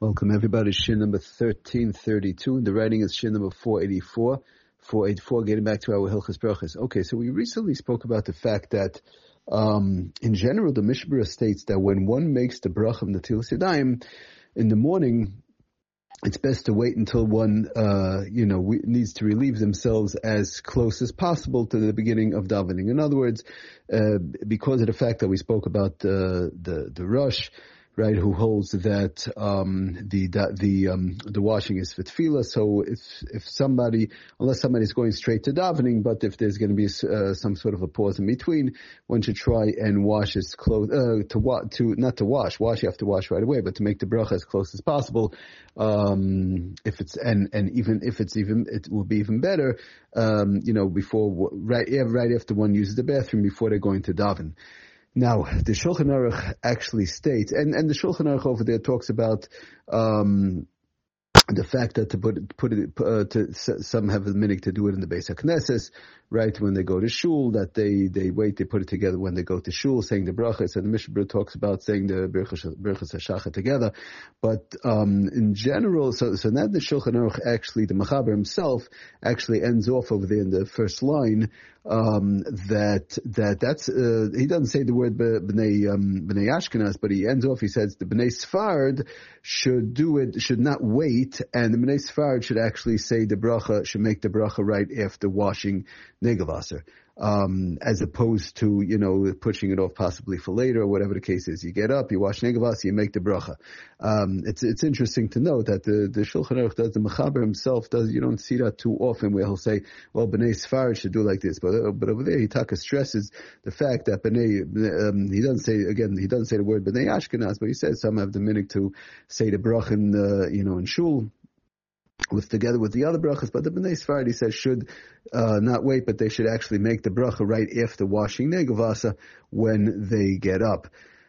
Welcome everybody. Shin number 1332. The writing is Shin number 484. 484, getting back to our Hilchas Brachas. Okay, so we recently spoke about the fact that in general the Mishbura states that when one makes the bracha of Netilas Yadayim in the morning, it's best to wait until one needs to relieve themselves as close as possible to the beginning of davening. In other words, because of the fact that we spoke about the Rosh, right, who holds that the washing is for tefillah. So if somebody, unless somebody's going straight to davening, but if there's going to be some sort of a pause in between, one should try and wash his clothes wash you have to wash right away, but to make the bracha as close as possible. If it's it will be even better, before right after one uses the bathroom before they're going to daven. Now, the Shulchan Aruch actually states, and the Shulchan Aruch over there talks about the fact that some have a minhag to do it in the Beis HaKnesses, right, when they go to shul, that they put it together when they go to shul, saying the brachas, and the Mishnah talks about saying the Birchas HaShachar together. But in general, so now the Shulchan Aruch actually, the Mechaber himself actually ends off over there in the first line, that's he doesn't say the word b'nei Ashkenaz, but he ends off, he says the b'nei Sfard should not wait, and the b'nei Sfard should actually say the bracha, should make the bracha right after washing Negavaser, as opposed to, pushing it off possibly for later or whatever the case is. You get up, you wash Negavaser, you make the bracha. It's interesting to note that the Shulchan Aruch does, the Mechaber himself does, you don't see that too often where he'll say, well, B'nai Sfarad should do like this, but over there Hitaka stresses the fact that he doesn't say the word B'nai Ashkenaz, but he says some have the minhag to say the bracha in shul, together with the other brachas, but the B'nai Sfarad, he says, should not wait, but they should actually make the bracha right after washing Negavasa when they get up.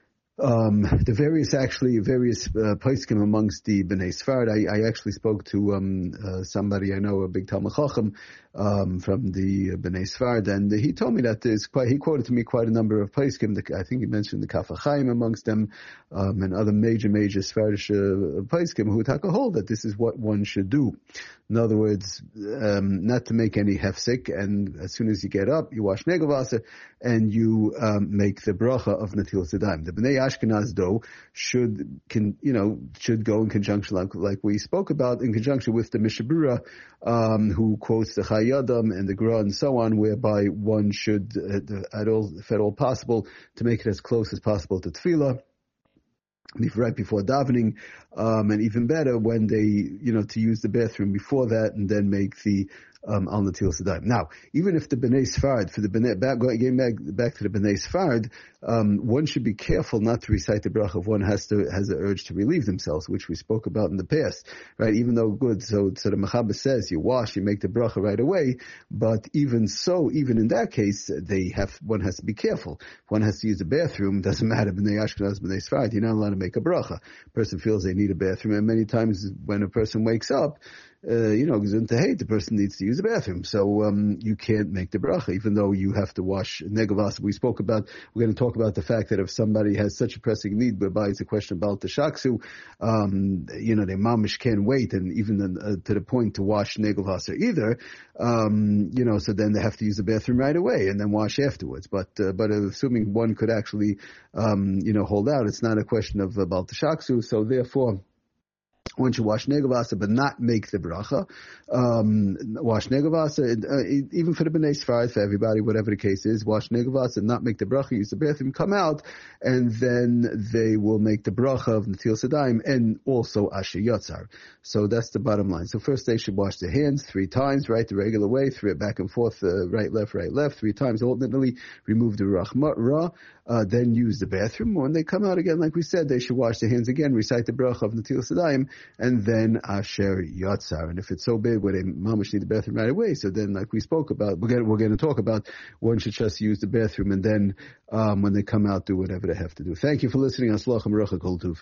The various poskim amongst the B'nai Sfarad, I actually spoke to somebody I know, a big Talmud Chacham from the B'nai Sfarad, and he told me that he quoted to me quite a number of poskim. I think he mentioned the Kaf HaChaim amongst them, and other major Sfaradish poskim who hold that this is what one should do. In other words, not to make any hefsek, and as soon as you get up, you wash Negavaser, and you make the bracha of Netilas Yadayim. The B'nai Ashkenaz, though, should go in conjunction, like we spoke about, in conjunction with the Mishabura, who quotes the Chayei Adam and the Gra and so on, whereby one should, if at all possible, to make it as close as possible to tefillah, right before davening, and even better when they, to use the bathroom before that, and then make the al Netilas Yadayim. Now, even if the B'nai Sfarad, getting back to the B'nai Sfarad, one should be careful not to recite the bracha if one has the urge to relieve themselves, which we spoke about in the past, right? Even though good, so the Mechaber says you wash, you make the bracha right away, but even in that case, one has to be careful. If one has to use the bathroom, doesn't matter, B'nai Ashkenaz, B'nai Sfarad, you're not allowed to make a bracha. A person feels they need a bathroom, and many times when a person wakes up, the person needs to use the bathroom, so you can't make the bracha, even though you have to wash Negavasa. We're going to talk about the fact that if somebody has such a pressing need, whereby it's a question about the shaksu, their mamish can't wait, and even to the point to wash Negavasa either, so then they have to use the bathroom right away and then wash afterwards. But assuming one could actually, hold out, it's not a question of about the shaksu, so therefore, one should wash Negavasa, but not make the bracha. Wash Negavasa, even for the B'nai Sfarad, for everybody, whatever the case is, wash Negavasa, not make the bracha, use the bathroom, come out, and then they will make the bracha of Netilas Yadayim and also Asher Yotzar. So that's the bottom line. So first they should wash their hands 3 times, right, the regular way, through it back and forth, right, left, 3 times alternately, remove the Ra, then use the bathroom. When they come out again, like we said, they should wash their hands again, recite the bracha of Netilas Yadayim, and then Asher Yotzar. And if it's so big where they mamash need the bathroom right away, so then like we spoke about, we're going to talk about, one should just use the bathroom and then when they come out, do whatever they have to do. Thank you for listening. Aslach and Kol Tuv.